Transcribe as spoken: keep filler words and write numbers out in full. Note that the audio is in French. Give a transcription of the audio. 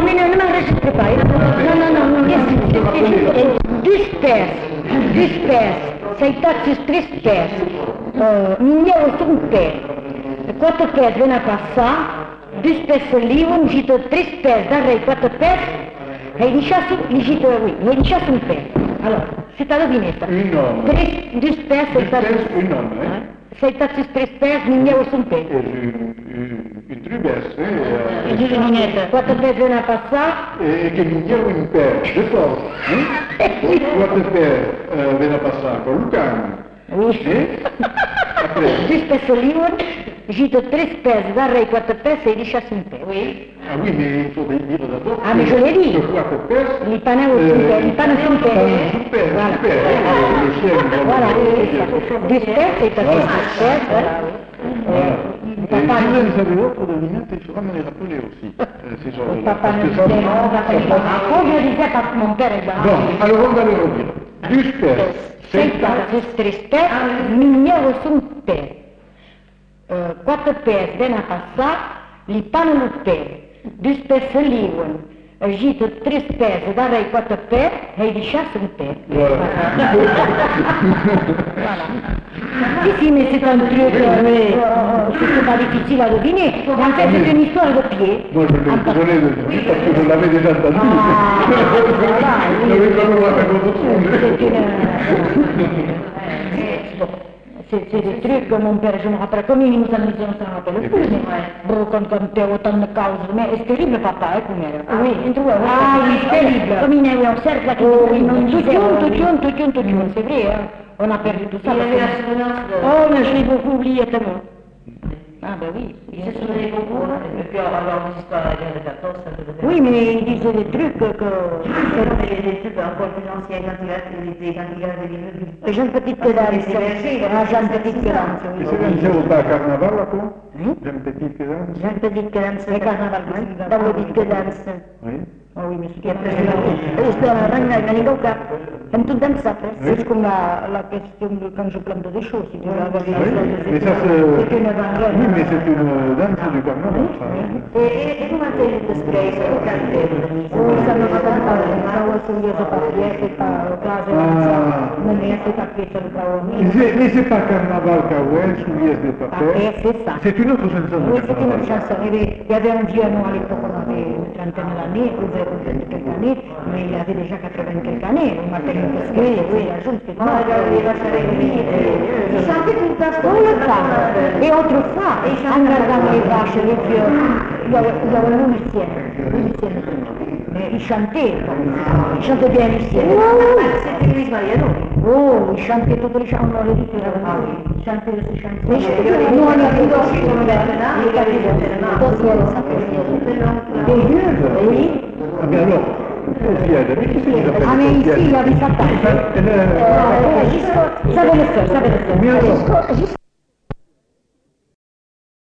mais ne m'enregistre pas. Non, non, non, non, non. Disperse, disperse. Sei taxis tres pés. Minheu sunt pés. Quatro pés vem a passar. Disperse livro, gito três pés, darei quatro pés. E diciasso, gito oui, e diciasso un pés. Allora, c'est ta devinetta. Un homme. Tres, disperse, sei taxis. Un homme, hein? Sei taxis tres pés, minheu sunt pés. Une trubesse, hein? Dice niente, quattro pés vem a passar. E che minheu un pé, de force, hein? Quattro pé vem a passar con Lucano. Oui. Disperse livro, gito três pés, darei quattro pés e diciasso un pés. Oui. Ah oui, mais il faut dire d'abord. Ah, mais je l'ai dit. Quattro pé. Il pane au super, il pane au super. Super, Voilà. super. Le chien, Voilà, c'est ça. Disperse, c'est ta disperse, voilà. Et si vous en avez d'autres de lunettes, il faudra me les rappeler aussi, ces genres-là. Papa ne disait, on va pas les faire. Comme je disais à mon père, il va. Bon, alors on va les redire. Disperse. Sei taxis tres pés, minheu sunt pés. Quattro pés vem a passar, li pane no pé. Disperse livro, gito três pés, darei quattro pés e diciasso un pés. Voilà. Voilà. Si, si, mais c'est un truc, euh, c'est pas difficile à deviner. En fait, c'est une histoire de pied. Moi, je le connais de lui parce que je l'avais déjà entendu. Ah, voilà, oui. Je l'avais jamais raconté. C'est une... C'est c'est des trucs que mon père, je me rappelle, comme il nous amusait, on s'en rappelle plus, mais bon, quand quand t'es autant de causes, mais c'est terrible papa, eh, come era? Oui, ah oui, c'est terrible. Comme il y avait un cercle qui non disait, tout giun, tout giun, tout giun, c'est vrai, hein? On a perdu tout ça. Oh, mais je l'ai beaucoup oublié tellement. Ah ben oui. Il se souvenait beaucoup, et puis alors l'histoire de la guerre de quatorze, ça faisait... Oui, mais il disait des trucs que... C'était des trucs encore plus anciens quand il a quand il avait des livres. Jean Petite Cadence. Ah, Jean Petite Cadence, E oui. se vincevo da carnaval, quoi? Jean Petit Cadence? Jean Petite Cadence, le carnaval, dans le Petite Cadence. Oui. Oh oui, mais c'est bien. C'était un rang à Ganigoka. En tout dans ça, c'est comme la, la question de quand je plante des choses. Si tu veux avoir des Mais ça, c'est... c'est une evangèle. Oui, mais c'est une danse du carnaval, ça. E come te li descrivi? Oh, ça ne va pas parler. Ça, c'est lié à papier, c'est pas au cas de ça. Non, mais c'est pas que c'est le cas. Mais c'est pas carnaval Kawen, souliers de papier. Papier, c'est ça. C'est une autre chanson de Oui, c'est une carnaval. autre chanson. Il y avait un vieux, nous, à l'époque, on avait une trentaine d'années, ou vingt quelques années, mais il avait déjà quatre-vingts quelques années. On m'a tenu parce que oui, oui, la jeune, c'est pas. Il chantait tout le temps. Tout le temps. Et autrefois, en regardant les vaches, les vieux, il y avait, il y avait une Lucienne. Une Lucienne. Mais il chantait, il chantait bien Lucienne. C'était Luis Mariano. Oh, il chantait toutes les chansons, on l'aurait dit, il chantait aussi chantait. Nous, on a fait aussi comme Bernard, il avait Des vieux, oui. Ah mais alors, Paupiède, mais qui c'est qui s'appelle Ah mais ici, il y Paupiède? avait sa tante. Elle est- Ça va le faire, ça va le faire. Mais alors,